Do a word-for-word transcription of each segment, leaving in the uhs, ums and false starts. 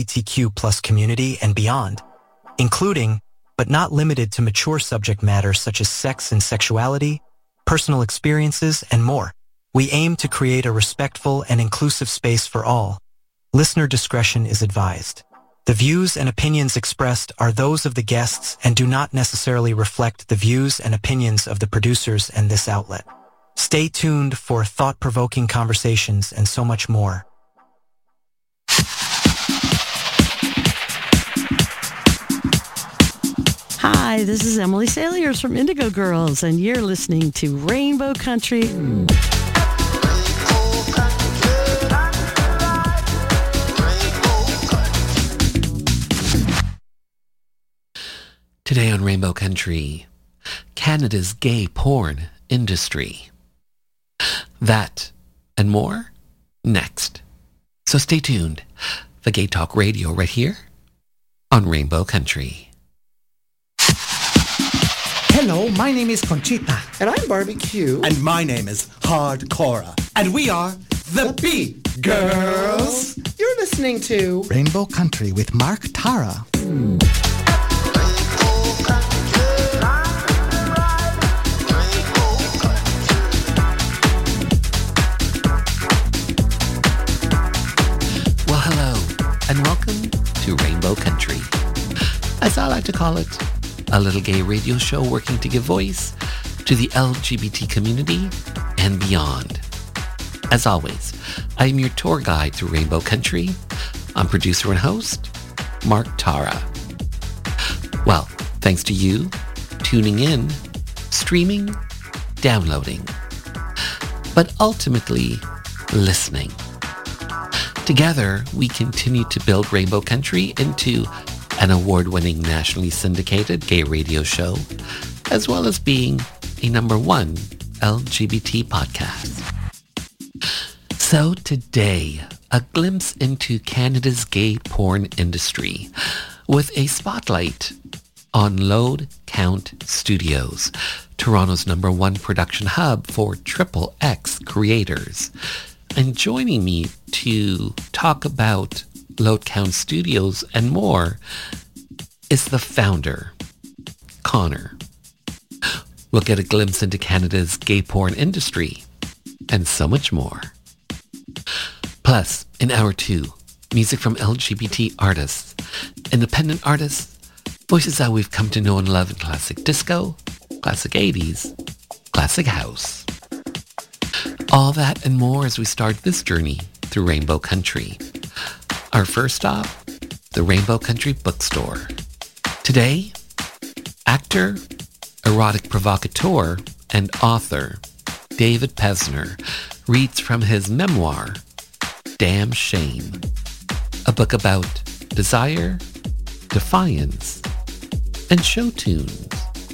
G T Q plus community and beyond, including, but not limited to mature subject matter such as sex and sexuality, personal experiences, and more. We aim to create a respectful and inclusive space for all. Listener discretion is advised. The views and opinions expressed are those of the guests and do not necessarily reflect the views and opinions of the producers and this outlet. Stay tuned for thought-provoking conversations and so much more. Hi, this is Emily Saliers from Indigo Girls, and you're listening to Rainbow Country. Today on Rainbow Country, Canada's gay porn industry. That and more next. So stay tuned for Gay Talk Radio right here on Rainbow Country. Hello, my name is Conchita. And I'm Barbecue. And my name is Hardcora. And we are the B Girls. You're listening to Rainbow Country with Mark Tara. Mm. Well, hello, and welcome to Rainbow Country. As I like to call it, a little gay radio show working to give voice to the L G B T community and beyond. As always, I am your tour guide through Rainbow Country. I'm producer and host, Mark Tara. Well, thanks to you tuning in, streaming, downloading, but ultimately listening. Together, we continue to build Rainbow Country into an award-winning nationally syndicated gay radio show, as well as being a number one L G B T podcast. So today, a glimpse into Canada's gay porn industry with a spotlight on Load Count Studios, Toronto's number one production hub for triple X creators. And joining me to talk about Load Count Studios and more is the founder, Connor. We'll get a glimpse into Canada's gay porn industry and so much more. Plus, in hour two, music from L G B T artists, independent artists, voices that we've come to know and love in classic disco, classic eighties, classic house. All that and more as we start this journey through Rainbow Country. Our first stop, the Rainbow Country Bookstore. Today, actor, erotic provocateur, and author David Pesner reads from his memoir, Damn Shame, a book about desire, defiance, and show tunes.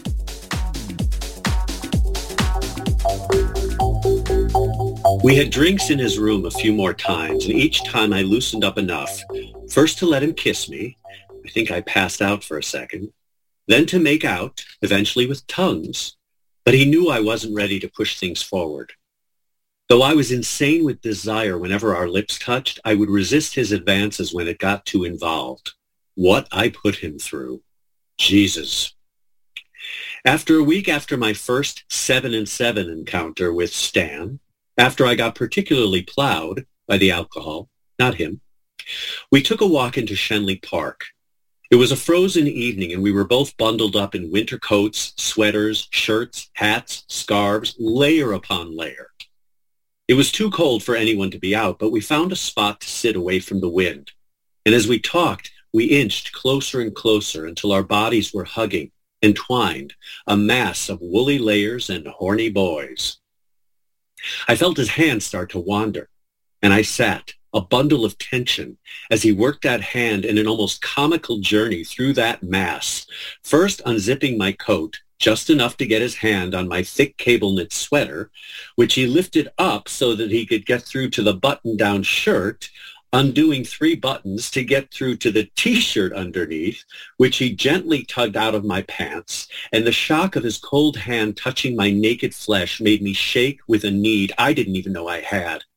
We had drinks in his room a few more times, and each time I loosened up enough, first to let him kiss me, I think I passed out for a second, then to make out, eventually with tongues, but he knew I wasn't ready to push things forward. Though I was insane with desire whenever our lips touched, I would resist his advances when it got too involved. What I put him through. Jesus. After a week after my first seven and seven encounter with Stan, after I got particularly plowed by the alcohol, not him, we took a walk into Shenley Park. It was a frozen evening, and we were both bundled up in winter coats, sweaters, shirts, hats, scarves, layer upon layer. It was too cold for anyone to be out, but we found a spot to sit away from the wind. And as we talked, we inched closer and closer until our bodies were hugging, entwined, a mass of woolly layers and horny boys. I felt his hand start to wander, and I sat, a bundle of tension, as he worked that hand in an almost comical journey through that mass, first unzipping my coat, just enough to get his hand on my thick cable-knit sweater, which he lifted up so that he could get through to the button-down shirt, undoing three buttons to get through to the T-shirt underneath, which he gently tugged out of my pants, and the shock of his cold hand touching my naked flesh made me shake with a need I didn't even know I had.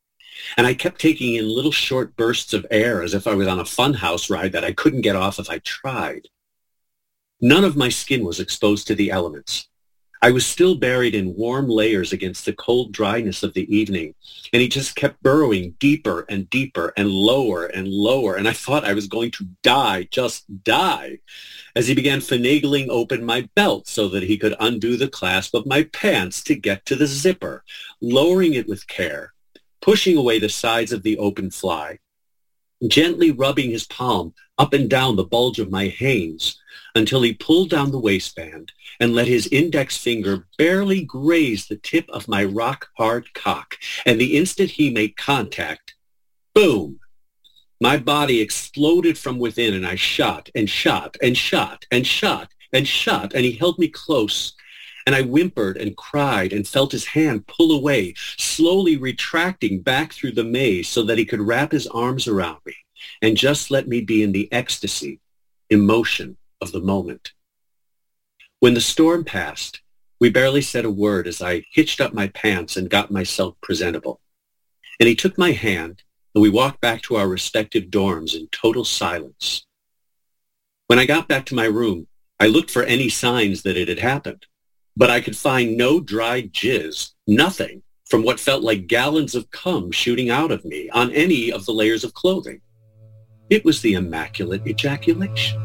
and I kept taking in little short bursts of air as if I was on a funhouse ride that I couldn't get off if I tried. None of my skin was exposed to the elements. I was still buried in warm layers against the cold dryness of the evening, and he just kept burrowing deeper and deeper and lower and lower, and I thought I was going to die, just die, as he began finagling open my belt so that he could undo the clasp of my pants to get to the zipper, lowering it with care, pushing away the sides of the open fly, gently rubbing his palm up and down the bulge of my hanes until he pulled down the waistband and let his index finger barely graze the tip of my rock-hard cock. And the instant he made contact, boom, my body exploded from within, and I shot and shot and shot and shot and shot, and he held me close. And I whimpered and cried and felt his hand pull away, slowly retracting back through the maze so that he could wrap his arms around me and just let me be in the ecstasy, emotion of the moment. When the storm passed, we barely said a word as I hitched up my pants and got myself presentable. And he took my hand, and we walked back to our respective dorms in total silence. When I got back to my room, I looked for any signs that it had happened, but I could find no dried jizz, nothing from what felt like gallons of cum shooting out of me on any of the layers of clothing. It was the immaculate ejaculation.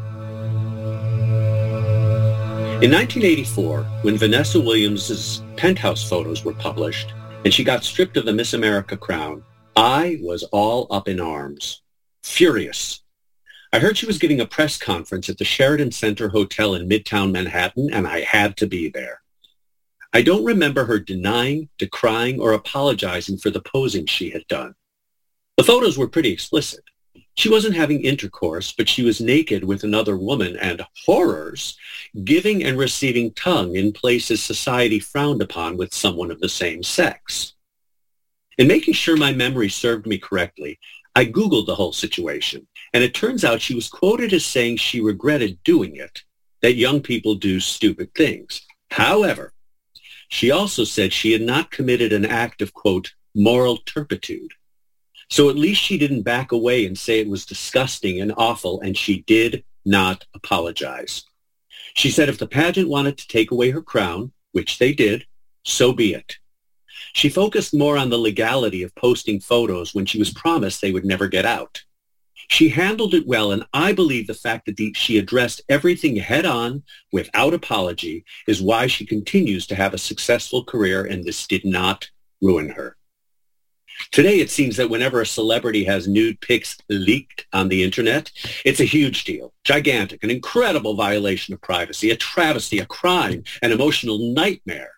In nineteen eighty-four, when Vanessa Williams' penthouse photos were published and she got stripped of the Miss America crown, I was all up in arms, furious. I heard she was giving a press conference at the Sheraton Center Hotel in Midtown Manhattan, and I had to be there. I don't remember her denying, decrying, or apologizing for the posing she had done. The photos were pretty explicit. She wasn't having intercourse, but she was naked with another woman and, horrors, giving and receiving tongue in places society frowned upon with someone of the same sex. In making sure my memory served me correctly, I Googled the whole situation, and it turns out she was quoted as saying she regretted doing it, that young people do stupid things. However, she also said she had not committed an act of, quote, moral turpitude. So at least she didn't back away and say it was disgusting and awful, and she did not apologize. She said if the pageant wanted to take away her crown, which they did, so be it. She focused more on the legality of posting photos when she was promised they would never get out. She handled it well, and I believe the fact that the, she addressed everything head-on without apology is why she continues to have a successful career, and this did not ruin her. Today, it seems that whenever a celebrity has nude pics leaked on the internet, it's a huge deal, gigantic, an incredible violation of privacy, a travesty, a crime, an emotional nightmare.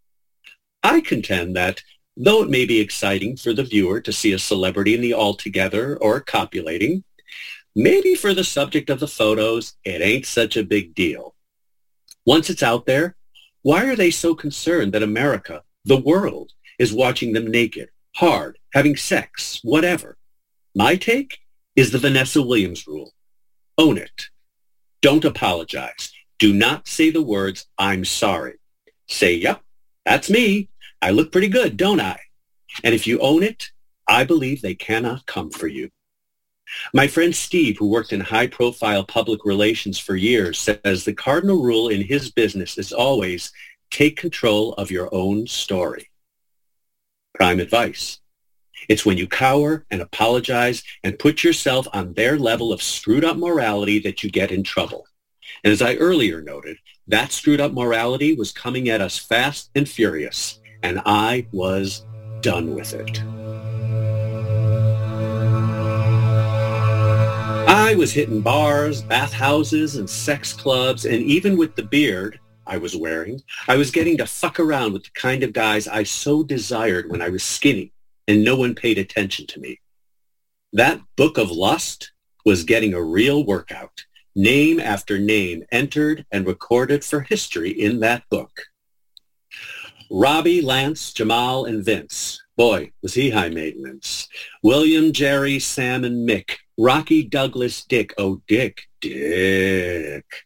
I contend that, though it may be exciting for the viewer to see a celebrity in the all-together or copulating, maybe for the subject of the photos, it ain't such a big deal. Once it's out there, why are they so concerned that America, the world, is watching them naked, hard, having sex, whatever? My take is the Vanessa Williams rule. Own it. Don't apologize. Do not say the words, I'm sorry. Say, yep, that's me. I look pretty good, don't I? And if you own it, I believe they cannot come for you. My friend Steve, who worked in high-profile public relations for years, says the cardinal rule in his business is always take control of your own story. Prime advice. It's when you cower and apologize and put yourself on their level of screwed-up morality that you get in trouble. And as I earlier noted, that screwed-up morality was coming at us fast and furious, and I was done with it. I was hitting bars, bathhouses, and sex clubs, and even with the beard I was wearing, I was getting to fuck around with the kind of guys I so desired when I was skinny and no one paid attention to me. That book of lust was getting a real workout. Name after name entered and recorded for history in that book. Robbie, Lance, Jamal, and Vince. Boy, was he high maintenance. William, Jerry, Sam, and Mick. Rocky, Douglas, Dick. Oh, Dick, Dick.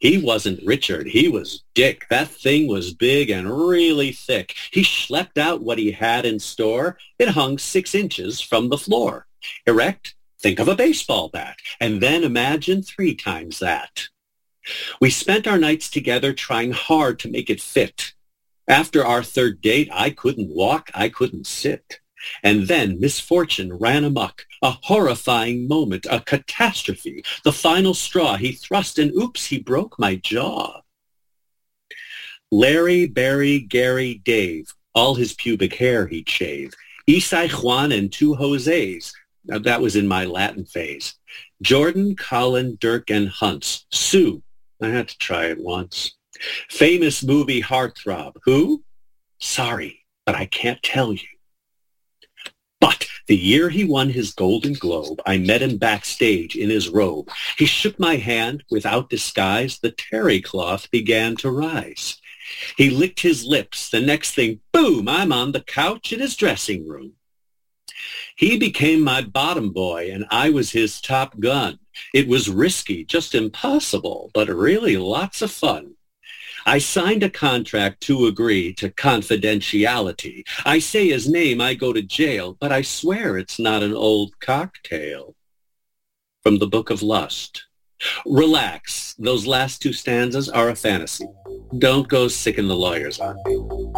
He wasn't Richard. He was Dick. That thing was big and really thick. He schlepped out what he had in store. It hung six inches from the floor. Erect, think of a baseball bat, and then imagine three times that. We spent our nights together trying hard to make it fit. After our third date, I couldn't walk, I couldn't sit. And then misfortune ran amok, a horrifying moment, a catastrophe, the final straw. He thrust and oops, he broke my jaw. Larry, Barry, Gary, Dave, all his pubic hair he'd shave. Isai, Juan, and two Jose's. Now, that was in my Latin phase. Jordan, Colin, Dirk, and Hunts. Sue. I had to try it once. Famous movie heartthrob. Who? Sorry, but I can't tell you. But the year he won his Golden Globe, I met him backstage in his robe. He shook my hand without disguise. The terry cloth began to rise. He licked his lips. The next thing, boom, I'm on the couch in his dressing room. He became my bottom boy, and I was his top gun. It was risky, just impossible, but really lots of fun. I signed a contract to agree to confidentiality. I say his name, I go to jail, but I swear it's not an old cocktail. From the Book of Lust. Relax. Those last two stanzas are a fantasy. Don't go sicken the lawyers on me.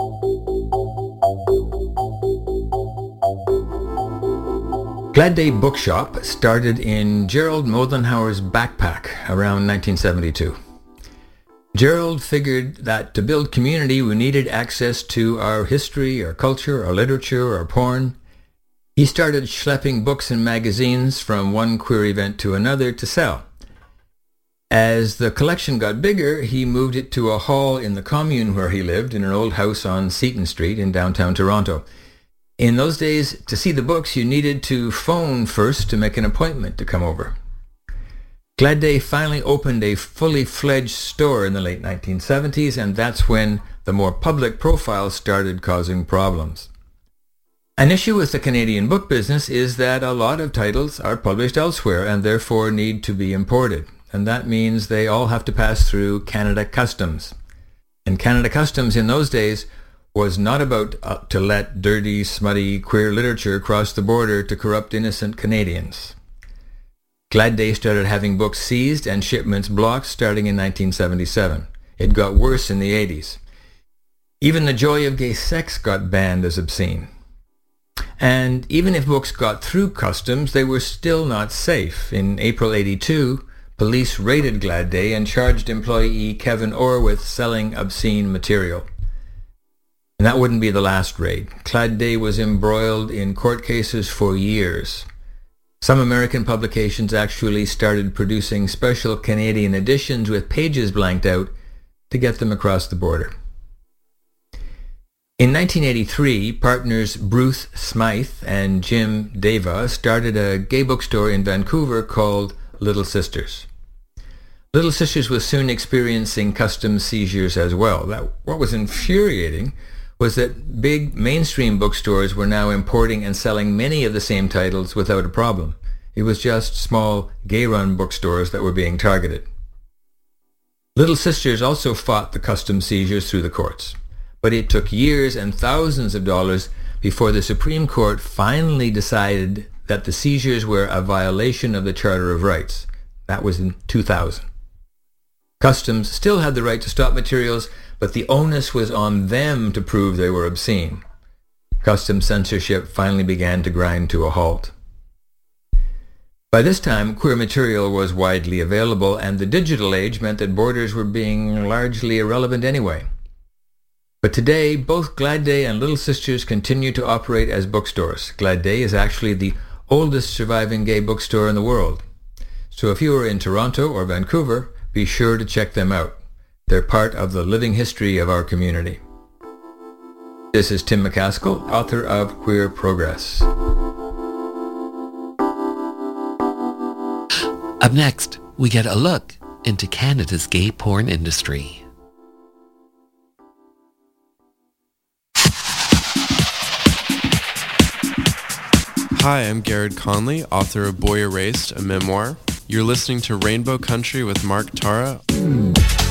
Glad Day Bookshop started in Gerald Moldenhauer's backpack around nineteen seventy-two. Gerald figured that to build community we needed access to our history, our culture, our literature, our porn. He started schlepping books and magazines from one queer event to another to sell. As the collection got bigger, he moved it to a hall in the commune where he lived, in an old house on Seaton Street in downtown Toronto. In those days, to see the books, you needed to phone first to make an appointment to come over. Glad Day finally opened a fully fledged store in the late nineteen seventies, and that's when the more public profiles started causing problems. An issue with the Canadian book business is that a lot of titles are published elsewhere and therefore need to be imported, and that means they all have to pass through Canada Customs. And Canada Customs in those days was not about uh, to let dirty, smutty, queer literature cross the border to corrupt innocent Canadians. Glad Day started having books seized and shipments blocked starting in nineteen seventy-seven. It got worse in the eighties. Even The Joy of Gay Sex got banned as obscene. And even if books got through customs, they were still not safe. In April eighty-two, police raided Glad Day and charged employee Kevin Orr with selling obscene material. And that wouldn't be the last raid. Glad Day was embroiled in court cases for years. Some American publications actually started producing special Canadian editions with pages blanked out to get them across the border. In nineteen eighty-three, partners Bruce Smythe and Jim Deva started a gay bookstore in Vancouver called Little Sisters. Little Sisters was soon experiencing customs seizures as well. That, what was infuriating was that big mainstream bookstores were now importing and selling many of the same titles without a problem. It was just small gay-run bookstores that were being targeted. Little Sisters also fought the customs seizures through the courts, but it took years and thousands of dollars before the Supreme Court finally decided that the seizures were a violation of the Charter of Rights. That was in two thousand. Customs still had the right to stop materials, but the onus was on them to prove they were obscene. Customs censorship finally began to grind to a halt. By this time, queer material was widely available, and the digital age meant that borders were being largely irrelevant anyway. But today, both Glad Day and Little Sisters continue to operate as bookstores. Glad Day is actually the oldest surviving gay bookstore in the world. So if you are in Toronto or Vancouver, be sure to check them out. They're part of the living history of our community. This is Tim McCaskill, author of Queer Progress. Up next, we get a look into Canada's gay porn industry. Hi, I'm Garrett Conley, author of Boy Erased, a memoir. You're listening to Rainbow Country with Mark Tara.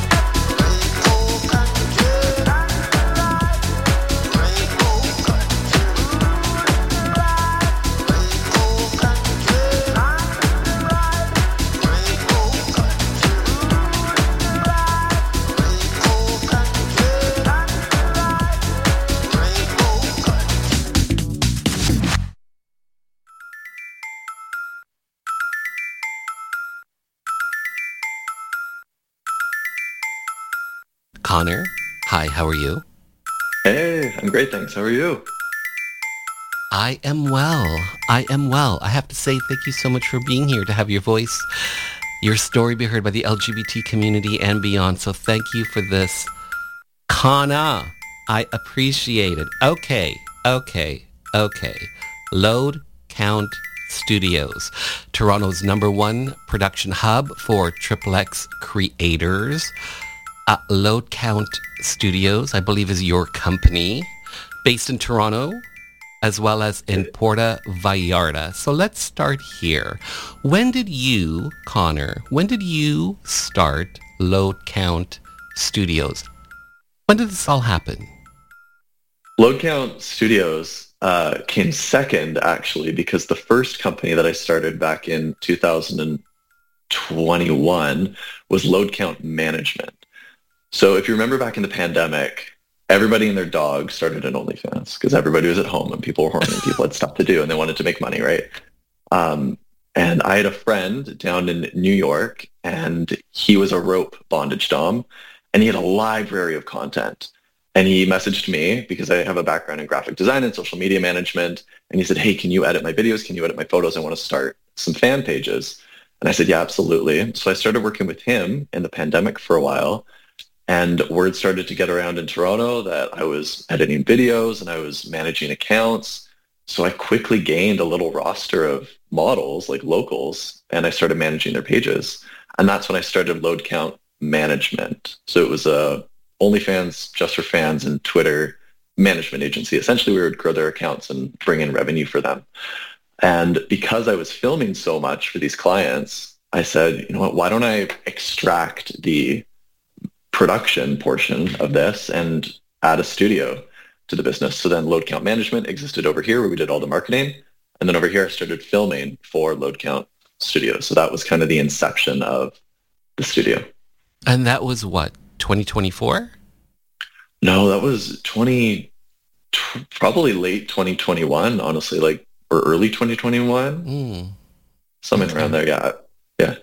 Connor. Hi, how are you? Hey, I'm great, thanks. How are you? I am well. I am well. I have to say thank you so much for being here to have your voice, your story be heard by the L G B T community and beyond. So thank you for this. Connor, I appreciate it. Okay, okay, okay. Load Count Studios, Toronto's number one production hub for Triple X creators. Uh, Load Count Studios, I believe, is your company, based in Toronto, as well as in Puerto Vallarta. So let's start here. When did you, Connor, when did you start Load Count Studios? When did this all happen? Load Count Studios uh, came second, actually, because the first company that I started back in two thousand twenty-one was Load Count Management. So if you remember back in the pandemic, everybody and their dog started an OnlyFans because everybody was at home and people were horny and people had stuff to do and they wanted to make money, right? Um, and I had a friend down in New York and he was a rope bondage dom and he had a library of content. And he messaged me because I have a background in graphic design and social media management. And he said, hey, can you edit my videos? Can you edit my photos? I want to start some fan pages. And I said, yeah, absolutely. So I started working with him in the pandemic for a while. And word started to get around in Toronto that I was editing videos and I was managing accounts. So I quickly gained a little roster of models, like locals, and I started managing their pages. And that's when I started Load Count Management. So it was a OnlyFans, Just for Fans, and Twitter management agency. Essentially, we would grow their accounts and bring in revenue for them. And because I was filming so much for these clients, I said, you know what, why don't I extract the production portion of this and add a studio to the business? So then Load Count Management existed over here where we did all the marketing. And then over here I started filming for Load Count Studios. So that was kind of the inception of the studio. And that was what, twenty twenty-four? No, that was twenty, probably late twenty twenty-one, honestly, like, or early twenty twenty-one. Mm. Something Okay. around there, yeah. Yeah.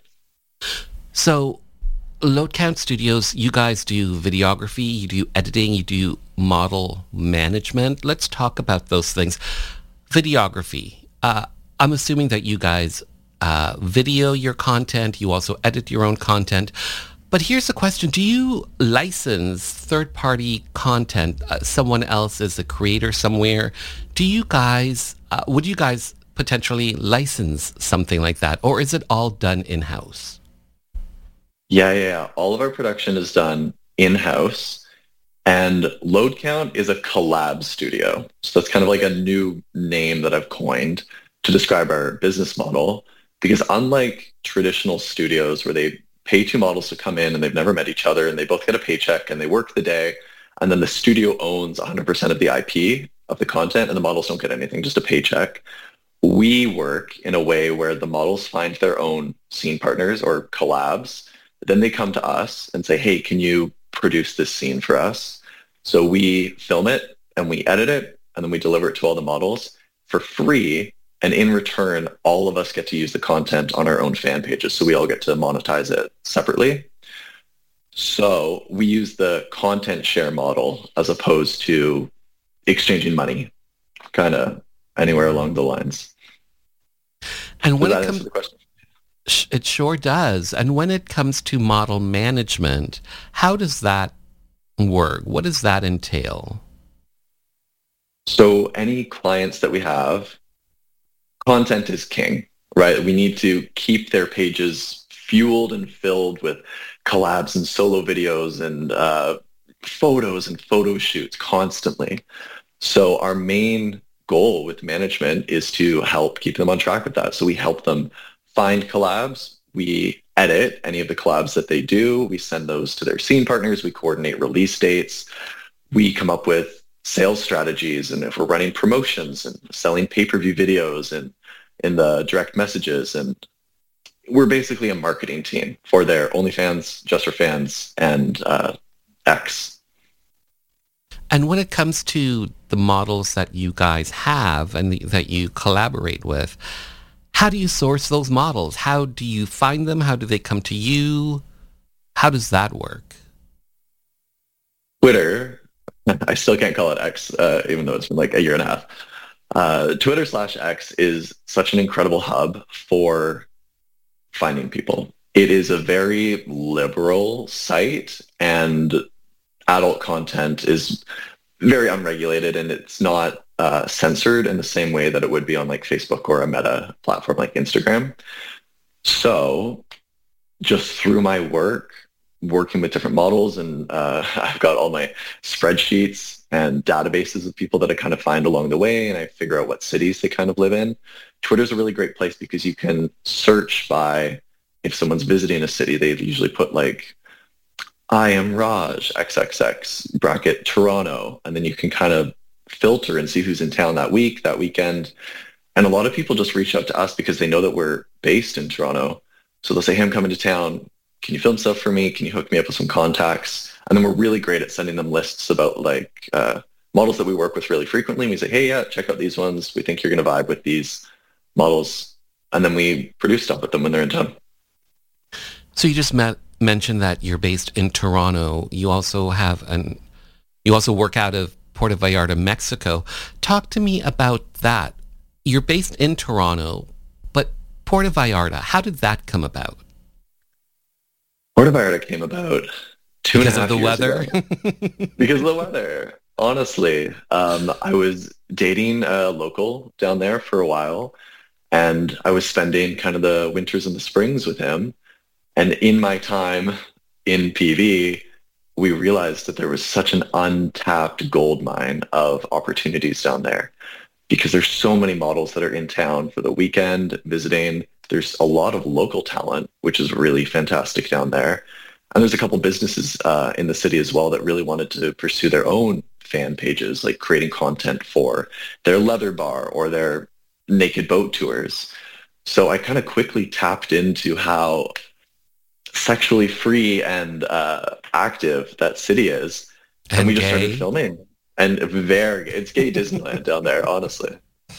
So Load Count Studios, you guys do videography, you do editing, you do model management. Let's talk about those things. Videography. Uh, I'm assuming that you guys uh, video your content. You also edit your own content. But here's the question. Do you license third-party content? Uh, someone else is a creator somewhere. Do you guys, uh, would you guys potentially license something like that? Or is it all done in-house? Yeah, yeah, yeah. All of our production is done in-house, and Load Count is a collab studio. So that's kind of like a new name that I've coined to describe our business model, because unlike traditional studios where they pay two models to come in and they've never met each other and they both get a paycheck and they work the day, and then the studio owns one hundred percent of the I P of the content and the models don't get anything, just a paycheck. We work in a way where the models find their own scene partners or collabs. Then they come to us and say, hey, can you produce this scene for us? So we film it and we edit it and then we deliver it to all the models for free. And in return, all of us get to use the content on our own fan pages. So we all get to monetize it separately. So we use the content share model as opposed to exchanging money, kind of anywhere along the lines. And when Does it that comes, answer the question? it sure does. And when it comes to model management, how does that work? What does that entail? So any clients that we have, content is king, right? We need to keep their pages fueled and filled with collabs and solo videos and uh, photos and photo shoots constantly. So our main goal with management is to help keep them on track with that. So we help them find collabs. We edit any of the collabs that they do. We send those to their scene partners. We coordinate release dates. We come up with sales strategies, and if we're running promotions and selling pay-per-view videos and in the direct messages, and we're basically a marketing team for their OnlyFans, Just for Fans, and uh, X. And when it comes to the models that you guys have and the, that you collaborate with, how do you source those models? How do you find them? How do they come to you? How does that work? Twitter, I still can't call it X, uh, even though it's been like a year and a half. Uh, Twitter slash X is such an incredible hub for finding people. It is a very liberal site, and adult content is very unregulated, and it's not uh, censored in the same way that it would be on like Facebook or a Meta platform like Instagram. So just through my work, working with different models, and uh, I've got all my spreadsheets and databases of people that I kind of find along the way, and I figure out what cities they kind of live in. Twitter's a really great place because you can search by, if someone's visiting a city, they usually put like, I am Raj, triple X, bracket Toronto, and then you can kind of filter and see who's in town that week, that weekend. And a lot of people just reach out to us because they know that we're based in Toronto. So they'll say, hey, I'm coming to town. Can you film stuff for me? Can you hook me up with some contacts? And then we're really great at sending them lists about like uh, models that we work with really frequently. And we say, hey, yeah, check out these ones. We think you're going to vibe with these models. And then we produce stuff with them when they're in town. So you just met, mentioned that you're based in Toronto. You also have an, you also work out of Puerto Vallarta, Mexico. Talk to me about that. You're based in Toronto, but Puerto Vallarta, how did that come about? Puerto Vallarta came about two because and a half of the years weather. ago. Because of the weather. Honestly, um, I was dating a local down there for a while, and I was spending kind of the winters and the springs with him. And in my time in P V, we realized that there was such an untapped gold mine of opportunities down there, because there's so many models that are in town for the weekend visiting. There's a lot of local talent, which is really fantastic down there. And there's a couple businesses uh, in the city as well that really wanted to pursue their own fan pages, like creating content for their leather bar or their naked boat tours. So I kind of quickly tapped into how sexually free and uh, active that city is. And, and we just gay. started filming. And very, it's gay Disneyland down there, honestly.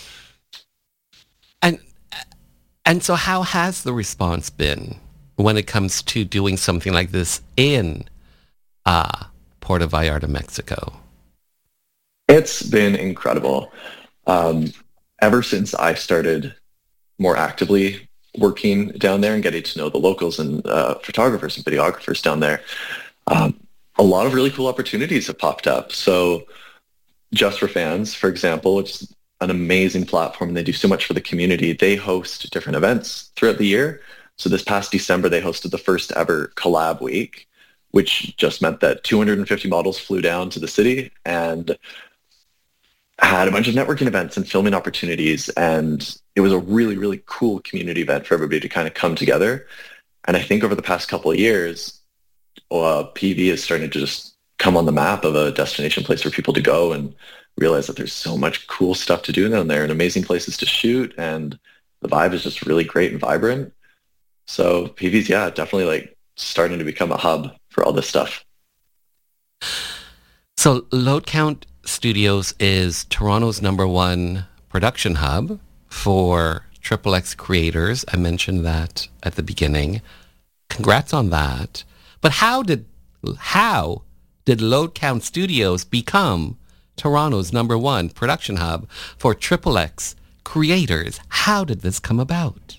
And and so how has the response been when it comes to doing something like this in uh, Puerto Vallarta, Mexico? It's been incredible. Um, ever since I started more actively working down there and getting to know the locals and uh, photographers and videographers down there, um, a lot of really cool opportunities have popped up. So Just for Fans, for example, which is an amazing platform. They do so much for the community. They host different events throughout the year. So this past December, they hosted the first ever collab week, which just meant that two hundred fifty models flew down to the city and had a bunch of networking events and filming opportunities. And it was a really, really cool community event for everybody to kind of come together. And I think over the past couple of years, uh, P V is starting to just come on the map of a destination place for people to go and realize that there's so much cool stuff to do down there and amazing places to shoot. And the vibe is just really great and vibrant. So P V's, yeah, definitely like starting to become a hub for all this stuff. So Load Count Studios is Toronto's number one production hub for triple X creators. I mentioned that at the beginning. Congrats on that. But how did how did Load Count Studios become Toronto's number one production hub for triple X creators? How did this come about?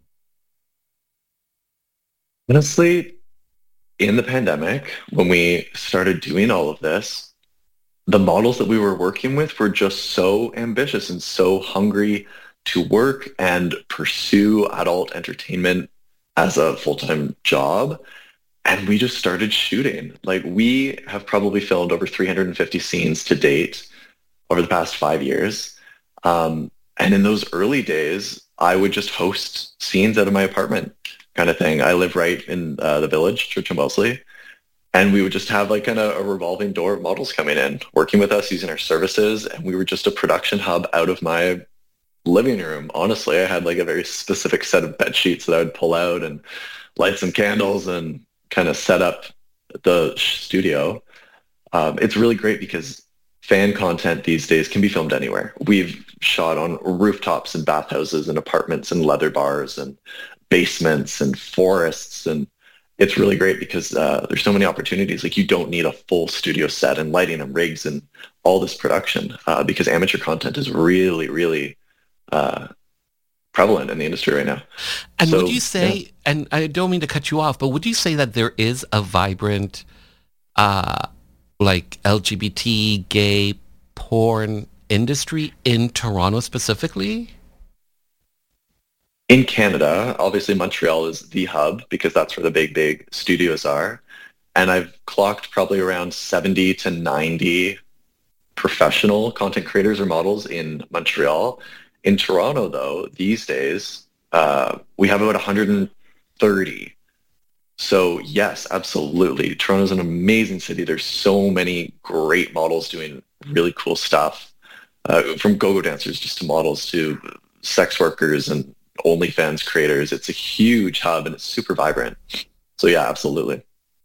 Honestly, in the pandemic, when we started doing all of this, the models that we were working with were just so ambitious and so hungry to work and pursue adult entertainment as a full-time job. And we just started shooting. Like, we have probably filmed over three hundred fifty scenes to date over the past five years. Um, and in those early days, I would just host scenes out of my apartment kind of thing. I live right in uh, the village, Church and Wellesley. And we would just have like kind of a revolving door of models coming in, working with us, using our services. And we were just a production hub out of my living room. Honestly, I had like a very specific set of bed sheets that I would pull out and light some candles and kind of set up the studio. Um, it's really great because fan content these days can be filmed anywhere. We've shot on rooftops and bathhouses and apartments and leather bars and basements and forests and it's really great because uh, there's so many opportunities. Like you don't need a full studio set and lighting and rigs and all this production uh, because amateur content is really, really uh, prevalent in the industry right now. And so, would you say, yeah. and I don't mean to cut you off, but would you say that there is a vibrant, uh, like L G B T, gay, porn industry in Toronto specifically? In Canada, obviously Montreal is the hub because that's where the big, big studios are. And I've clocked probably around seventy to ninety professional content creators or models in Montreal. In Toronto, though, these days, uh, we have about one hundred thirty. So yes, absolutely. Toronto's an amazing city. There's so many great models doing really cool stuff, uh, from go-go dancers just to models to sex workers and OnlyFans creators. It's a huge hub and it's super vibrant. So yeah, absolutely.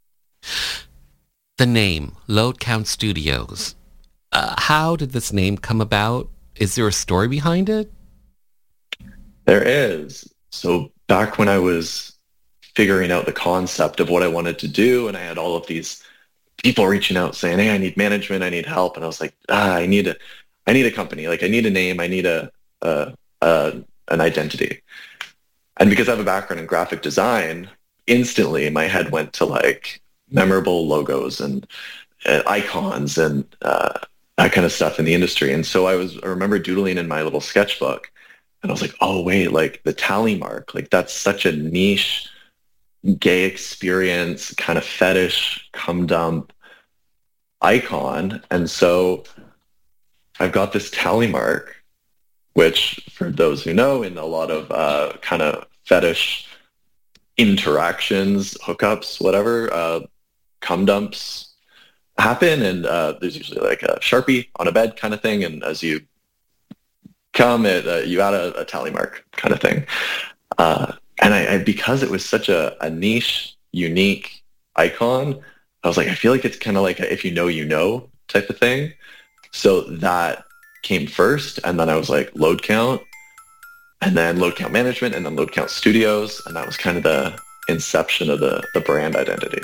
The name, Load Count Studios. Uh, how did this name come about? Is there a story behind it? There is. So back when I was figuring out the concept of what I wanted to do, and I had all of these people reaching out saying, hey, I need management, I need help. And I was like, ah, I need a, I need a company. Like I need a name, I need a, a, a an identity. And because I have a background in graphic design, instantly my head went to like memorable logos and, and icons and uh, that kind of stuff in the industry. And so I was, I remember doodling in my little sketchbook and I was like, oh wait, like the tally mark, like that's such a niche gay experience kind of fetish cum dump icon. And so I've got this tally mark, which for those who know, in a lot of uh, kind of fetish interactions, hookups, whatever, uh, cum dumps happen. And uh, there's usually like a Sharpie on a bed kind of thing. And as you come, it, uh, you add a, a tally mark kind of thing. Uh, and I, I, because it was such a, a niche, unique icon, I was like, I feel like it's kind of like a if you know, you know type of thing. So that came first, and then I was like Load Count, and then Load Count Management, and then Load Count Studios, and that was kind of the inception of the, the brand identity.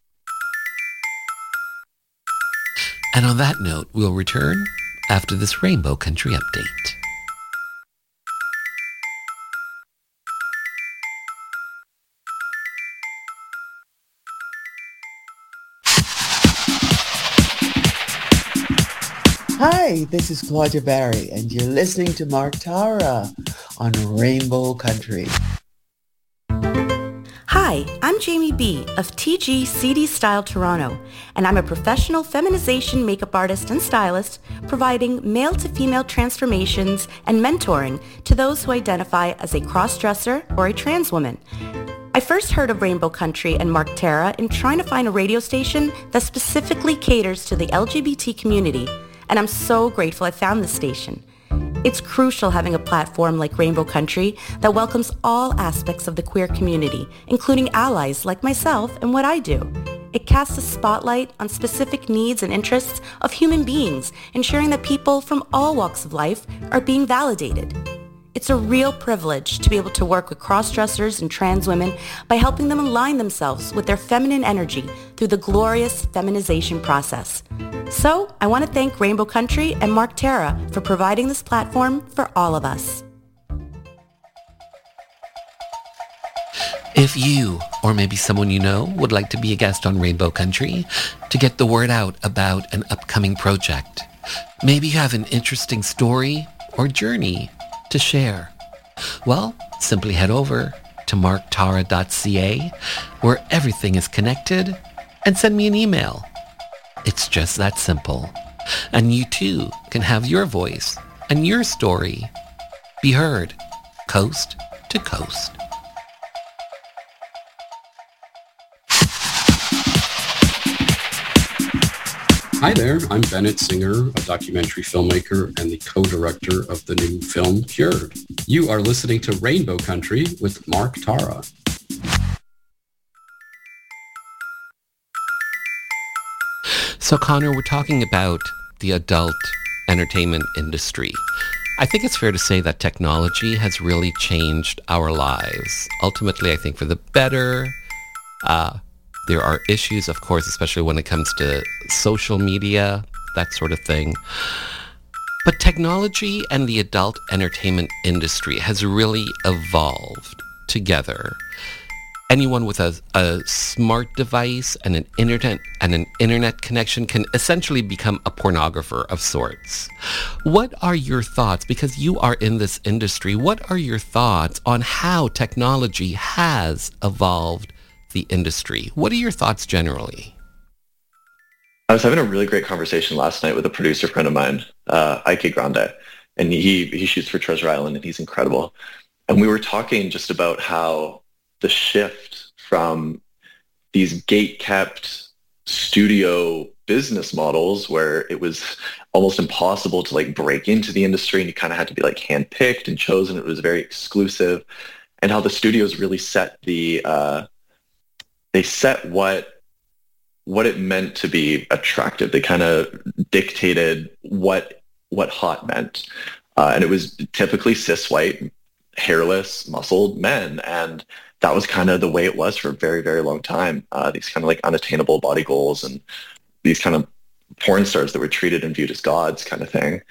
And on that note, we'll return after this Rainbow Country update. Hi, this is Claudia Barry, and you're listening to Mark Tara on Rainbow Country. Hi, I'm Jamie B. of T G C D Style Toronto, and I'm a professional feminization makeup artist and stylist providing male-to-female transformations and mentoring to those who identify as a cross-dresser or a trans woman. I first heard of Rainbow Country and Mark Tara in trying to find a radio station that specifically caters to the L G B T community, and I'm so grateful I found this station. It's crucial having a platform like Rainbow Country that welcomes all aspects of the queer community, including allies like myself and what I do. It casts a spotlight on specific needs and interests of human beings, ensuring that people from all walks of life are being validated. It's a real privilege to be able to work with cross-dressers and trans women by helping them align themselves with their feminine energy through the glorious feminization process. So, I want to thank Rainbow Country and Mark Tara for providing this platform for all of us. If you, or maybe someone you know, would like to be a guest on Rainbow Country to get the word out about an upcoming project, maybe you have an interesting story or journey to share, well, simply head over to mark tara dot c a where everything is connected and send me an email. It's just that simple. And you too can have your voice and your story be heard coast to coast. Hi there, I'm Bennett Singer, a documentary filmmaker and the co-director of the new film Cured. You are listening to Rainbow Country with Mark Tara. So Connor, we're talking about the adult entertainment industry. I think it's fair to say that technology has really changed our lives. Ultimately, I think for the better, Uh, there are issues, of course, especially when it comes to social media, that sort of thing. But technology and the adult entertainment industry has really evolved together. Anyone with a, a smart device and an internet and an internet connection can essentially become a pornographer of sorts. What are your thoughts, because you are in this industry, what are your thoughts on how technology has evolved the industry? What are your thoughts generally? I was having a really great conversation last night with a producer friend of mine, uh, Ike Grande, and he, he shoots for Treasure Island, and he's incredible. And we were talking just about how the shift from these gate-kept studio business models where it was almost impossible to like break into the industry and you kind of had to be like handpicked and chosen. It was very exclusive, and how the studios really set the, uh, they set what, what it meant to be attractive. They kind of dictated what, what hot meant. Uh, and it was typically cis white, hairless, muscled men. And that was kind of the way it was for a very, very long time. Uh, these kind of like unattainable body goals and these kind of porn stars that were treated and viewed as gods kind of thing.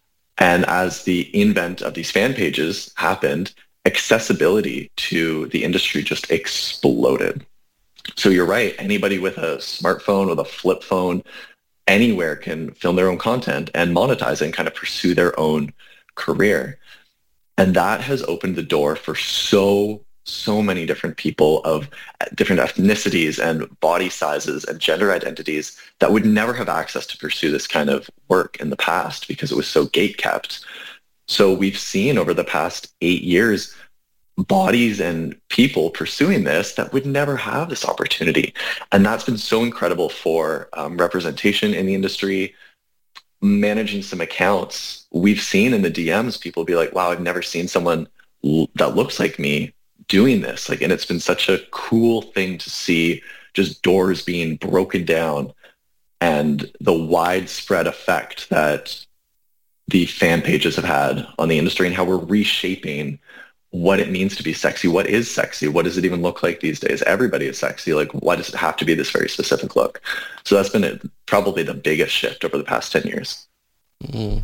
And as the invent of these fan pages happened, accessibility to the industry just exploded. So you're right. Anybody with a smartphone, with a flip phone, anywhere can film their own content and monetize it and kind of pursue their own career. And that has opened the door for so so many different people of different ethnicities and body sizes and gender identities that would never have access to pursue this kind of work in the past because it was so gate-kept. So we've seen over the past eight years bodies and people pursuing this that would never have this opportunity. And that's been so incredible for um, representation in the industry, managing some accounts. We've seen in the D Ms people be like, wow, I've never seen someone l- that looks like me doing this. Like, and it's been such a cool thing to see just doors being broken down and the widespread effect that the fan pages have had on the industry and how we're reshaping what it means to be sexy. What is sexy? What does it even look like these days? Everybody is sexy. Like, why does it have to be this very specific look? So that's been a, probably the biggest shift over the past ten years. Mm.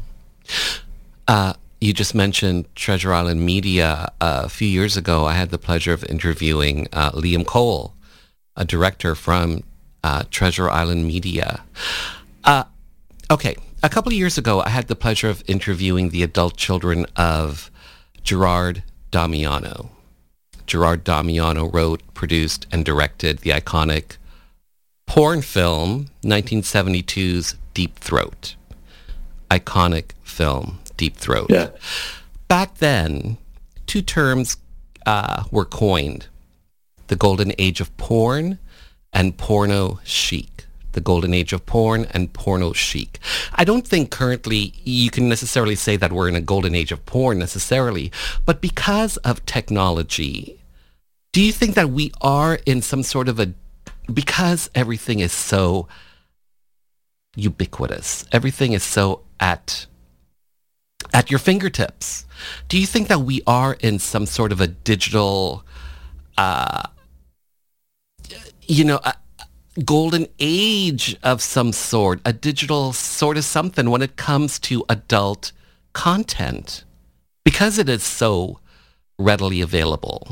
Uh, You just mentioned Treasure Island Media. Uh, a few years ago, I had the pleasure of interviewing uh, Liam Cole, a director from uh, Treasure Island Media. Uh, okay, a couple of years ago, I had the pleasure of interviewing the adult children of Gerard Damiano. Gerard Damiano wrote, produced, and directed the iconic porn film nineteen seventy-two's Deep Throat. Iconic film. Deep Throat. Yeah. Back then, two terms uh, were coined: the golden age of porn and porno chic. The golden age of porn and porno chic. I don't think currently you can necessarily say that we're in a golden age of porn necessarily, but because of technology, do you think that we are in some sort of a, because everything is so ubiquitous, everything is so at at your fingertips, do you think that we are in some sort of a digital, uh, you know, a golden age of some sort, a digital sort of something when it comes to adult content, because it is so readily available?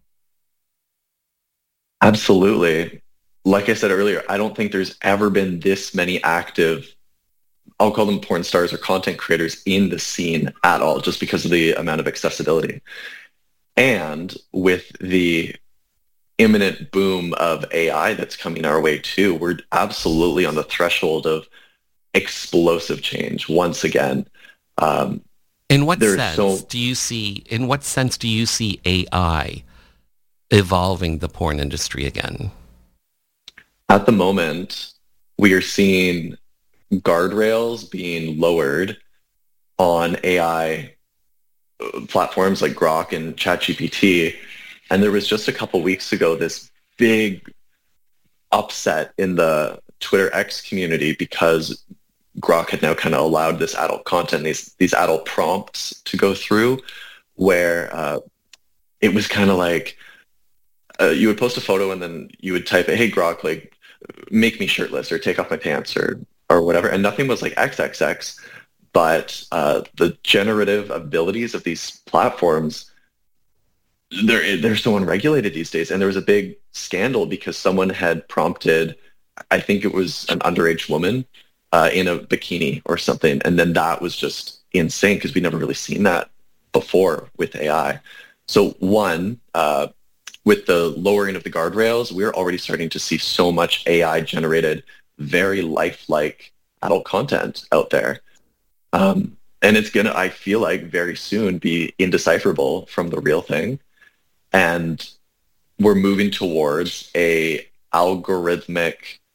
Absolutely. Like I said earlier, I don't think there's ever been this many active, I'll call them porn stars or content creators in the scene at all, just because of the amount of accessibility. And with the imminent boom of A I that's coming our way too, we're absolutely on the threshold of explosive change once again. Um, in what sense so, do you see, in what sense do you see A I evolving the porn industry again? At the moment, we are seeing guardrails being lowered on A I platforms like Grok and ChatGPT. And there was just a couple weeks ago this big upset in the Twitter X community because Grok had now kind of allowed this adult content, these these adult prompts to go through, where uh, it was kind of like uh, you would post a photo and then you would type, hey, Grok, like, make me shirtless or take off my pants or or whatever. And nothing was like triple X, but uh, the generative abilities of these platforms, they're, they're so unregulated these days. And there was a big scandal because someone had prompted, I think it was an underage woman uh, in a bikini or something. And then that was just insane because we'd never really seen that before with A I. So one, uh, with the lowering of the guardrails, we're already starting to see so much A I-generated, very lifelike adult content out there. Um, and it's going to, I feel like, very soon be indecipherable from the real thing. And we're moving towards a algorithmic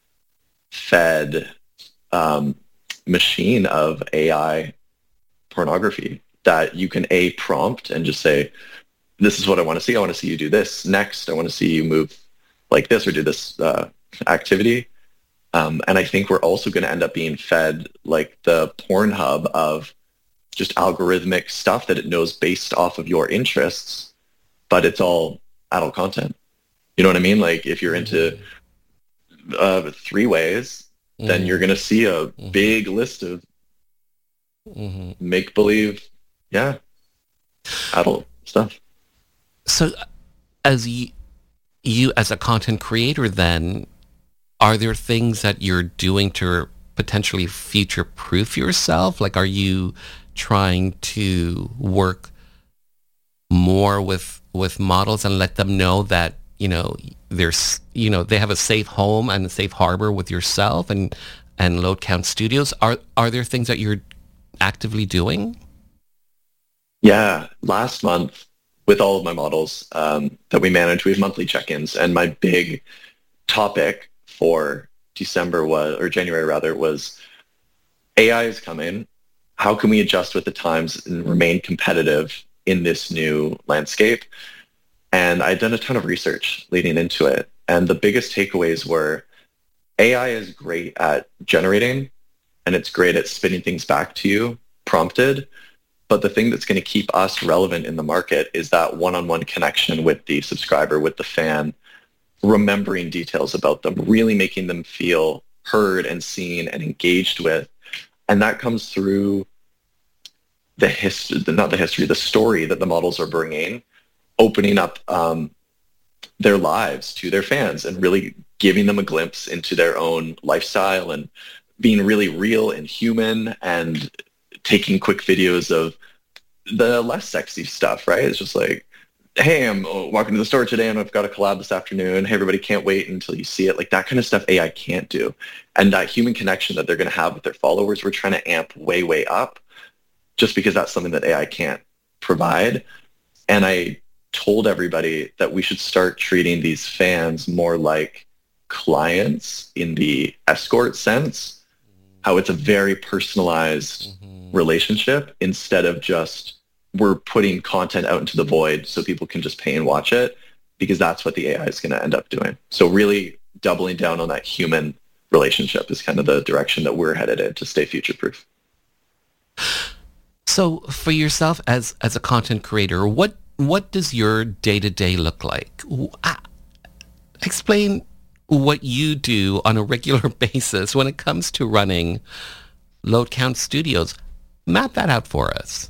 fed um, machine of A I pornography that you can A, prompt and just say, this is what I want to see. I want to see you do this. Next, I want to see you move like this or do this uh, activity. Um, and I think we're also going to end up being fed like the Pornhub of just algorithmic stuff that it knows based off of your interests, but it's all adult content. You know what I mean? Like if you're into uh, three ways, mm-hmm. then you're going to see a mm-hmm. big list of mm-hmm. make-believe, yeah, adult stuff. So as you, you as a content creator then, are there things that you're doing to potentially future-proof yourself? Like, are you trying to work more with with models and let them know that, you know, there's, you know, they have a safe home and a safe harbor with yourself and and Load Count Studios? Are are there things that you're actively doing? Yeah, last month with all of my models um, that we manage, we have monthly check-ins, and my big topic for December was, or January rather, was A I is coming. How can we adjust with the times and remain competitive in this new landscape? And I'd done a ton of research leading into it. And the biggest takeaways were A I is great at generating, and it's great at spitting things back to you, prompted. But the thing that's going to keep us relevant in the market is that one-on-one connection with the subscriber, with the fan, remembering details about them, really making them feel heard and seen and engaged with. And that comes through the history, not the history, the story that the models are bringing, opening up um, their lives to their fans and really giving them a glimpse into their own lifestyle and being really real and human and taking quick videos of the less sexy stuff, right? It's just like, hey, I'm walking to the store today and I've got a collab this afternoon. Hey, everybody, can't wait until you see it. Like that kind of stuff A I can't do. And that human connection that they're going to have with their followers, we're trying to amp way, way up just because that's something that A I can't provide. And I told everybody that we should start treating these fans more like clients in the escort sense, how it's a very personalized mm-hmm. relationship instead of just we're putting content out into the void so people can just pay and watch it, because that's what the A I is going to end up doing. So really doubling down on that human relationship is kind of the direction that we're headed in to stay future-proof. So for yourself as as a content creator, what what does your day-to-day look like? Explain what you do on a regular basis when it comes to running Load Count Studios. Map that out for us.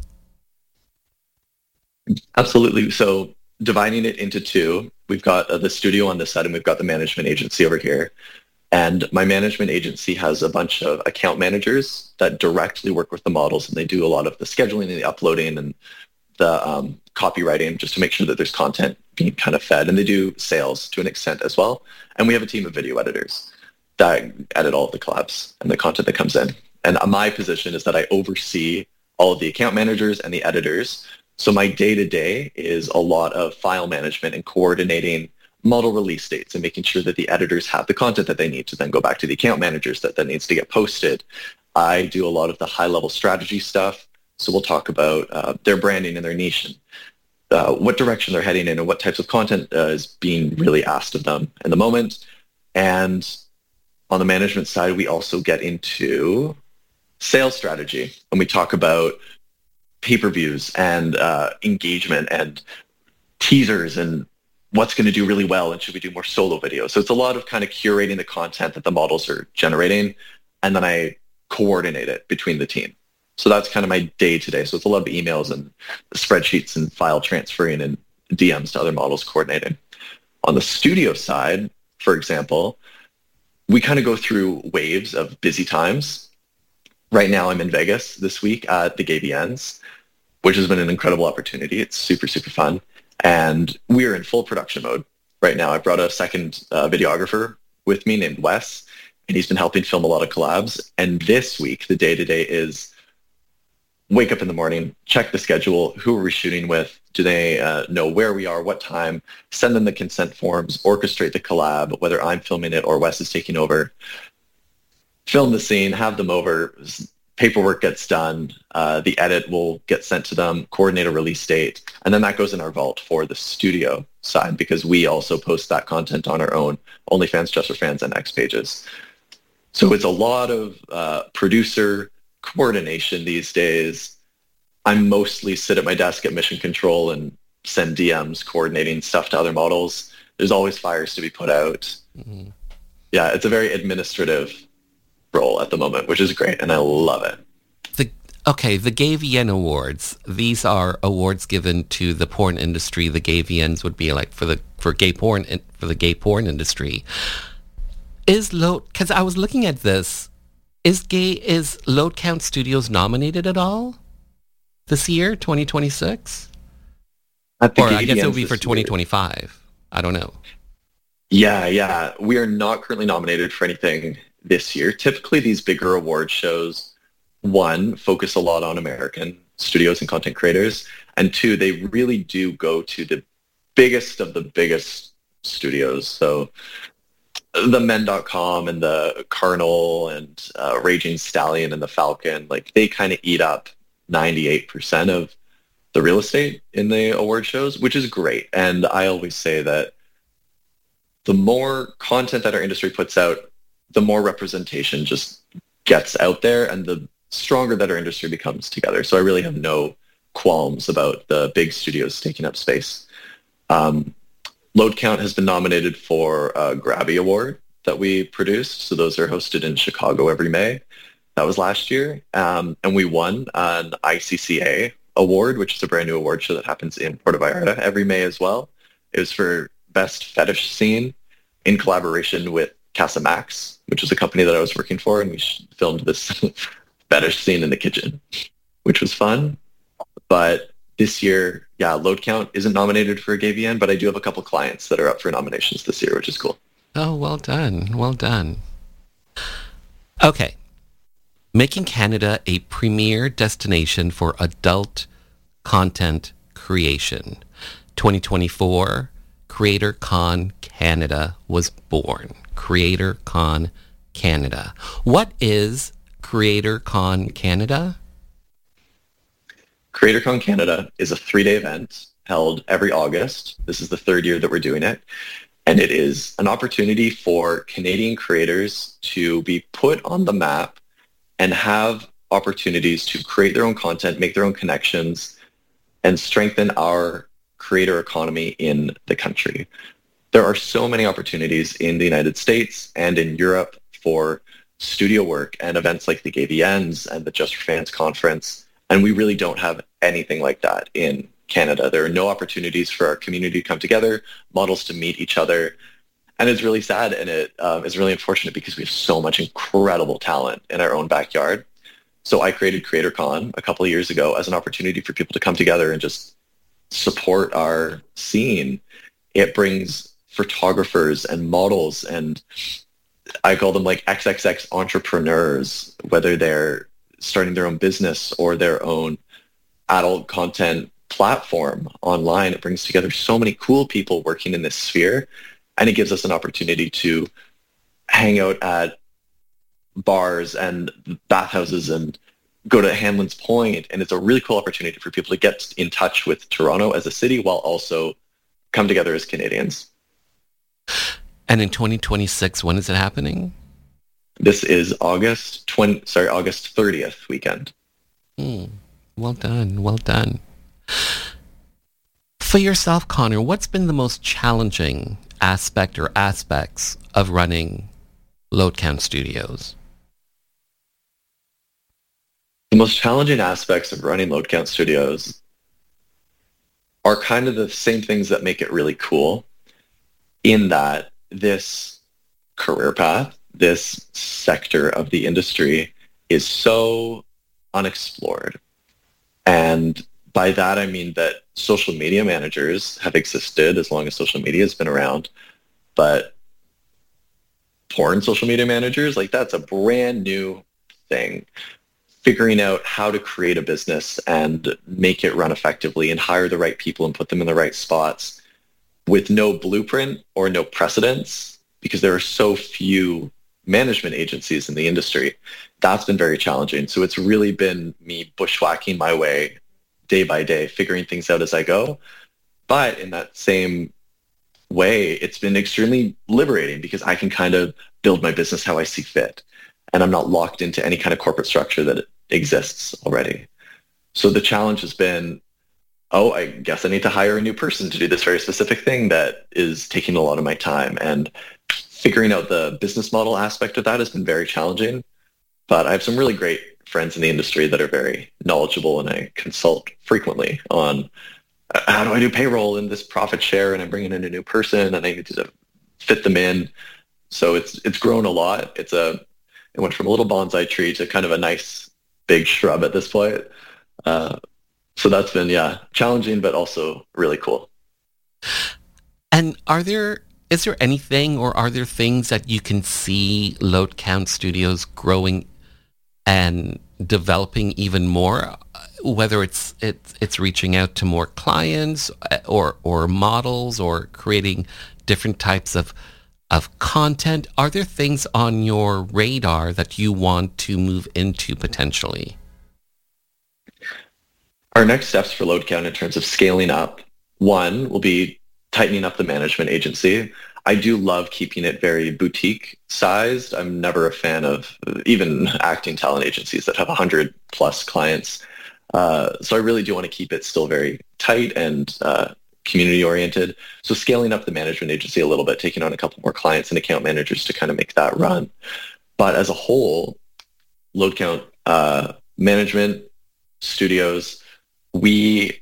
Absolutely. So dividing it into two, we've got uh, the studio on this side and we've got the management agency over here. And my management agency has a bunch of account managers that directly work with the models, and they do a lot of the scheduling and the uploading and the um, copywriting just to make sure that there's content being kind of fed. And they do sales to an extent as well. And we have a team of video editors that edit all of the collabs and the content that comes in. And my position is that I oversee all of the account managers and the editors. So my day-to-day is a lot of file management and coordinating model release dates and making sure that the editors have the content that they need to then go back to the account managers that then needs to get posted. I do a lot of the high-level strategy stuff. So we'll talk about uh, their branding and their niche and uh, what direction they're heading in and what types of content uh, is being really asked of them in the moment. And on the management side, we also get into sales strategy, and we talk about pay-per-views and uh, engagement and teasers and what's going to do really well and should we do more solo videos. So it's a lot of kind of curating the content that the models are generating, and then I coordinate it between the team. So that's kind of my day-to-day. So it's a lot of emails and spreadsheets and file transferring and D Ms to other models coordinating. On the studio side, for example, we kind of go through waves of busy times. Right now I'm in Vegas this week at the Gay V Ns, which has been an incredible opportunity. It's super, super fun. And we are in full production mode right now. I brought a second uh, videographer with me named Wes, and he's been helping film a lot of collabs. And this week, the day-to-day is wake up in the morning, check the schedule, who are we shooting with, do they uh, know where we are, what time, send them the consent forms, orchestrate the collab, whether I'm filming it or Wes is taking over, film the scene, have them over, paperwork gets done, uh, the edit will get sent to them, coordinate a release date, and then that goes in our vault for the studio side because we also post that content on our own OnlyFans, Just for Fans, and X pages. So it's a lot of uh, producer coordination these days. I mostly sit at my desk at Mission Control and send D Ms coordinating stuff to other models. There's always fires to be put out. Mm-hmm. Yeah, it's a very administrative role at the moment, which is great, and I love it. The okay, the Gay V N Awards. These are awards given to the porn industry. The Gay V Ns would be like for the for gay porn for the gay porn industry. Is Load because I was looking at this. Is gay is Load Count Studios nominated at all this year, twenty twenty-six? Or I guess it would be for twenty twenty-five. I don't know. Yeah, yeah. We are not currently nominated for anything this year. Typically, these bigger award shows, one, focus a lot on American studios and content creators, and two, they really do go to the biggest of the biggest studios. So the men dot com and the Carnal and uh, Raging Stallion and the Falcon, like they kind of eat up ninety-eight percent of the real estate in the award shows, which is great. And I always say that the more content that our industry puts out, the more representation just gets out there and the stronger that our industry becomes together. So I really have no qualms about the big studios taking up space. Um, Load Count has been nominated for a Grabby Award that we produced. So those are hosted in Chicago every May. That was last year. Um, and we won an I C C A award, which is a brand new award show that happens in Puerto Vallarta every May as well. It was for Best Fetish Scene in collaboration with Casa Max, which is a company that I was working for, and we filmed this fetish scene in the kitchen, which was fun. But this year, yeah, Load Count isn't nominated for a Gay V N, but I do have a couple clients that are up for nominations this year, which is cool. Oh, well done. Well done. Okay. Making Canada a premier destination for adult content creation. twenty twenty-four, Creator Con Canada was born. Creator Con Canada. What is Creator Con Canada? Creator Con Canada is a three-day event held every August. This is the third year that we're doing it. And it is an opportunity for Canadian creators to be put on the map and have opportunities to create their own content, make their own connections, and strengthen our creator economy in the country. There are so many opportunities in the United States and in Europe for studio work and events like the Gay V Ns and the Just for Fans conference, and we really don't have anything like that in Canada. There are no opportunities for our community to come together, models to meet each other, and it's really sad, and it um, is really unfortunate because we have so much incredible talent in our own backyard. So I created Creator Con a couple of years ago as an opportunity for people to come together and just support our scene. It brings photographers and models, and I call them like X X X entrepreneurs, whether they're starting their own business or their own adult content platform online. It brings together so many cool people working in this sphere, and it gives us an opportunity to hang out at bars and bathhouses and go to Hanlan's Point, and it's a really cool opportunity for people to get in touch with Toronto as a city while also come together as Canadians. And in twenty twenty-six, when is it happening? This is August twenty. Sorry, August thirtieth weekend. Mm, well done, well done. For yourself, Connor, what's been the most challenging aspect or aspects of running Load Count Studios? The most challenging aspects of running Load Count Studios are kind of the same things that make it really cool, in that this career path, this sector of the industry is so unexplored. And by that, I mean that social media managers have existed as long as social media has been around, but porn social media managers, like that's a brand new thing. Figuring out how to create a business and make it run effectively and hire the right people and put them in the right spots with no blueprint or no precedence, because there are so few management agencies in the industry. That's been very challenging. So it's really been me bushwhacking my way day by day, figuring things out as I go. But in that same way, it's been extremely liberating because I can kind of build my business how I see fit. And I'm not locked into any kind of corporate structure that exists already. So the challenge has been, oh, I guess I need to hire a new person to do this very specific thing that is taking a lot of my time. And figuring out the business model aspect of that has been very challenging. But I have some really great friends in the industry that are very knowledgeable, and I consult frequently on how do I do payroll in this profit share, and I'm bringing in a new person and I need to fit them in. So it's it's grown a lot. It's a it went from a little bonsai tree to kind of a nice big shrub at this point. Uh, so that's been, yeah, challenging, but also really cool. And are there, is there anything, or are there things that you can see Load Count Studios growing and developing even more, whether it's it's it's reaching out to more clients or or models or creating different types of of content? Are there things on your radar that you want to move into potentially? Our next steps for Load Count in terms of scaling up, one will be tightening up the management agency. I do love keeping it very boutique sized. I'm never a fan of even acting talent agencies that have one hundred plus clients. Uh, so I really do want to keep it still very tight and uh, community oriented. So scaling up the management agency a little bit, taking on a couple more clients and account managers to kind of make that run. But as a whole, Load Count uh, management studios, we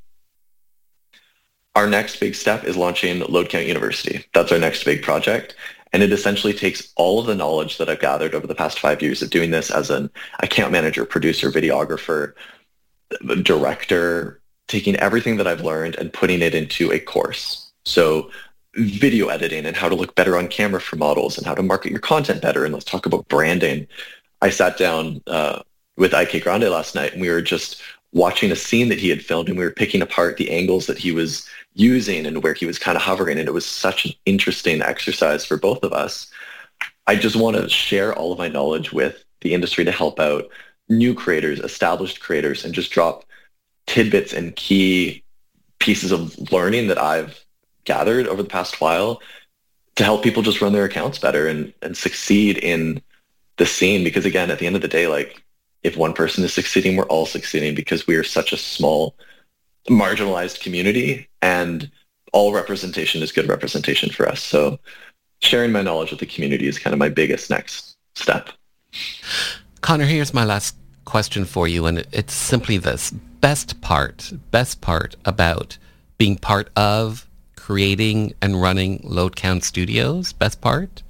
our next big step is launching Load Count University. That's our next big project. And it essentially takes all of the knowledge that I've gathered over the past five years of doing this as an account manager, producer, videographer, director, taking everything that I've learned and putting it into a course. So video editing and how to look better on camera for models and how to market your content better. And let's talk about branding. I sat down uh, with I K Grande last night and we were just watching a scene that he had filmed and we were picking apart the angles that he was using and where he was kind of hovering. And it was such an interesting exercise for both of us. I just want to share all of my knowledge with the industry to help out new creators, established creators, and just drop tidbits and key pieces of learning that I've gathered over the past while to help people just run their accounts better and, and succeed in the scene. Because again, at the end of the day, like if one person is succeeding, we're all succeeding because we are such a small, marginalized community and all representation is good representation for us. So sharing my knowledge with the community is kind of my biggest next step. Connor, here's my last question for you, and it's simply this. Best part, best part about being part of creating and running Load Count Studios, best part?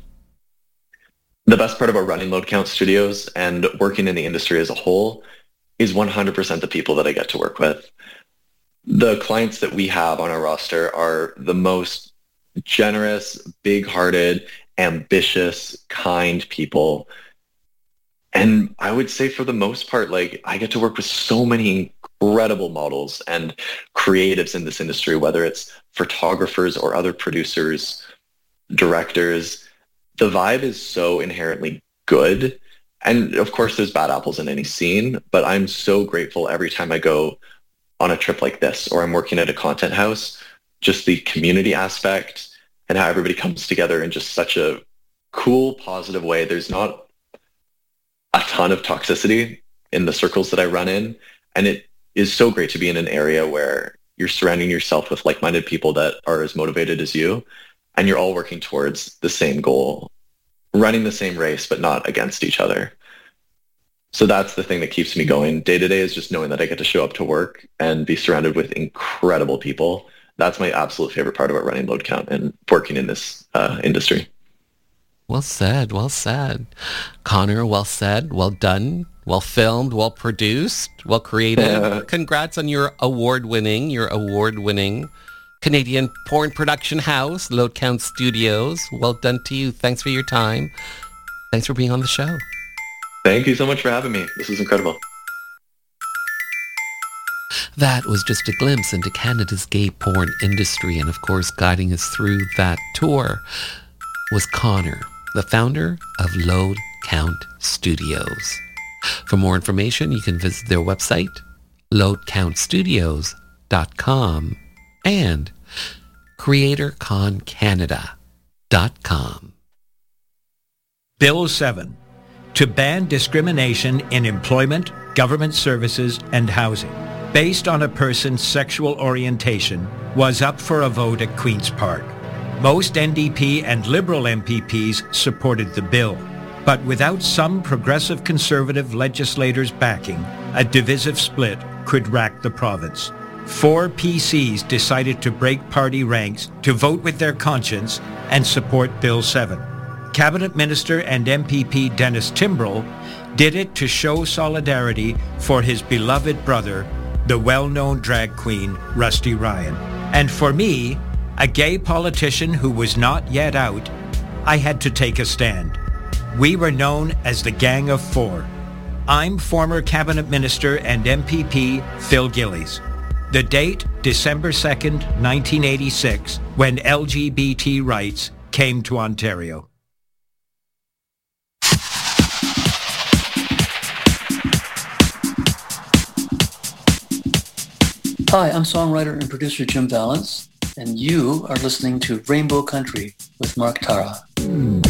The best part about running Load Count Studios and working in the industry as a whole is one hundred percent the people that I get to work with. The clients that we have on our roster are the most generous, big-hearted, ambitious, kind people. And I would say for the most part, like I get to work with so many incredible models and creatives in this industry, whether it's photographers or other producers, directors. The vibe is so inherently good. And of course, there's bad apples in any scene, but I'm so grateful every time I go on a trip like this or I'm working at a content house, just the community aspect and how everybody comes together in just such a cool, positive way. There's not a ton of toxicity in the circles that I run in. And it is so great to be in an area where you're surrounding yourself with like-minded people that are as motivated as you, and you're all working towards the same goal, running the same race, but not against each other. So that's the thing that keeps me going. Day to day is just knowing that I get to show up to work and be surrounded with incredible people. That's my absolute favorite part about running Load Count and working in this uh, industry. Well said, well said. Connor, well said, well done, well filmed, well produced, well created. Uh, Congrats on your award-winning, your award-winning Canadian porn production house, Load Count Studios. Well done to you. Thanks for your time. Thanks for being on the show. Thank you so much for having me. This was incredible. That was just a glimpse into Canada's gay porn industry, and of course, guiding us through that tour was Connor, the founder of Load Count Studios. For more information, you can visit their website, load count studios dot com and creator con canada dot com. Bill seven, to ban discrimination in employment, government services, and housing, based on a person's sexual orientation, was up for a vote at Queen's Park. Most N D P and Liberal M P Ps supported the bill, but without some progressive conservative legislators backing, a divisive split could rack the province. Four P Cs decided to break party ranks to vote with their conscience and support Bill seven. Cabinet Minister and M P P Dennis Timbrell did it to show solidarity for his beloved brother, the well-known drag queen Rusty Ryan. And for me, a gay politician who was not yet out, I had to take a stand. We were known as the Gang of Four. I'm former Cabinet Minister and M P P Phil Gillies. The date, December second, nineteen eighty-six, when L G B T rights came to Ontario. Hi, I'm songwriter and producer Jim Valance, and you are listening to Rainbow Country with Mark Tara. Mm.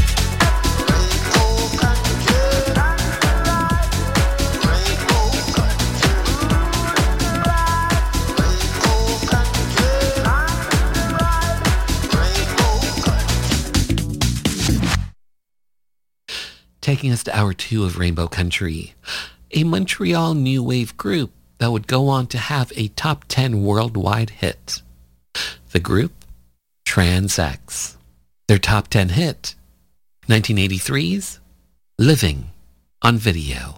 Taking us to hour two of Rainbow Country, a Montreal new wave group that would go on to have a top ten worldwide hit. The group, Trans-X. Their top ten hit, nineteen eighty-three's Living on Video.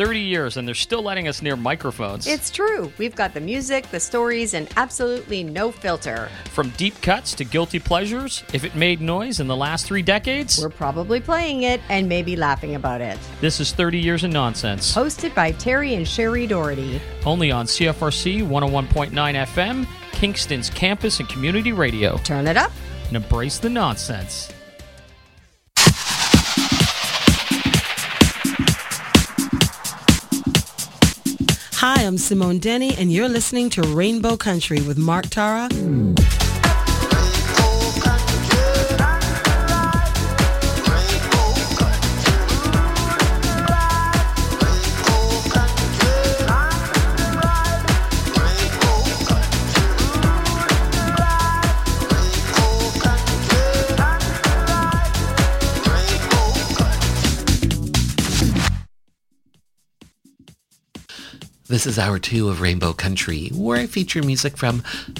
thirty years and they're still letting us near microphones. It's true. We've got the music, the stories, and absolutely no filter. From deep cuts to guilty pleasures, if it made noise in the last three decades, we're probably playing it and maybe laughing about it. This is thirty Years of Nonsense. Hosted by Terry and Sherry Doherty. Only on C F R C one oh one point nine F M, Kingston's campus and community radio. Turn it up. And embrace the nonsense. Hi, I'm Simone Denny, and you're listening to Rainbow Country with Mark Tara. This is hour two of Rainbow Country, where I feature music from